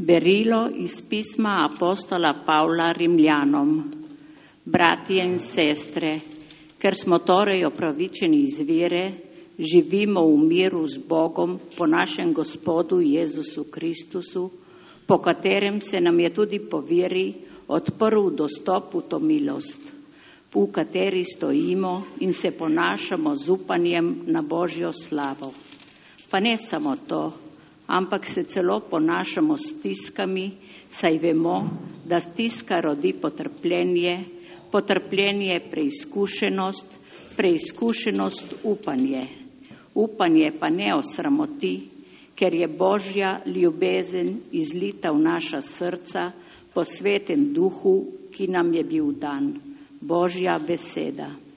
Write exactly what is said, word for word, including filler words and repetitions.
Berilo iz pisma apostola Pavla Rimljanom. Bratje in sestre, ker smo torej opravičeni iz vere, živimo v miru z Bogom po našem Gospodu Jezusu Kristusu, po katerem se nam je tudi po veri odprl dostop v to milost, v kateri stojimo in se ponašamo z upanjem na Božjo slavo. Pa ne samo to, ampak se celo ponašamo s stiskami, saj vemo, da stiska rodi potrpljenje, potrpljenje preizkušenost, preizkušenost upanje. Upanje pa ne osramoti, ker je Božja ljubezen izlita v naša srca po svetem duhu, ki nam je bil dan. Božja beseda.